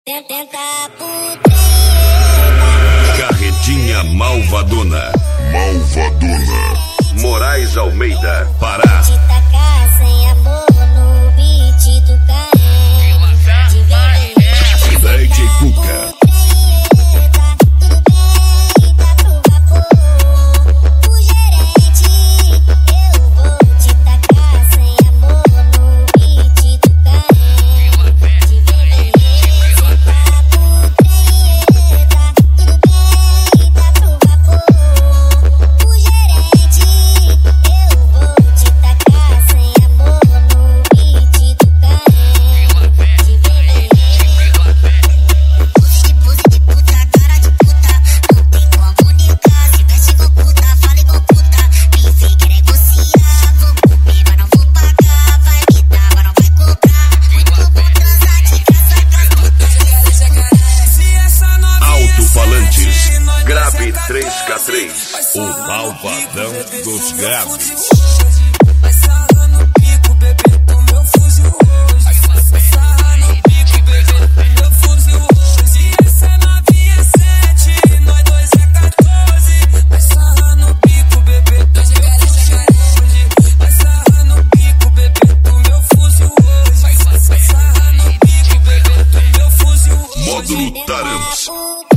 Tenta putreta. Carretinha Malvadona. Moraes Almeida, Pará. Te tacar sem amor no beat do Caem. DJ Cuca. Tudo bem, dá pro vapor. O gerente, eu vou te tacar sem amor no beat do Caem. De beleza, papo treta. Tudo bem, dá pro vapor. O gerente, eu vou te tacar sem amor no beat do Caem. De beleza. Pose de puta, cara de puta, não tem como comunicar. Se veste igual puta, fala igual puta. Me vem quer negociar, vou comer, mas não vou pagar. Vai me dar, mas não vai cobrar. Muito bom transar de graça com as putas. Alto-falantes, grave 3K3. O malvadão dos graves. Vai sarrar no pico, bebê, do meu fuzil hoje. Vai sarrar no pico, bebê, do meu fuzil hoje. Esse é 9 é 7, nós dois é 14. Vai sarrar no pico, bebê, do meu fuzil hoje. Vai sarrar no pico, bebê, do meu fuzil hoje. Vai sarrar no pico, bebê, do meu fuzil hoje. Módulo Tarams.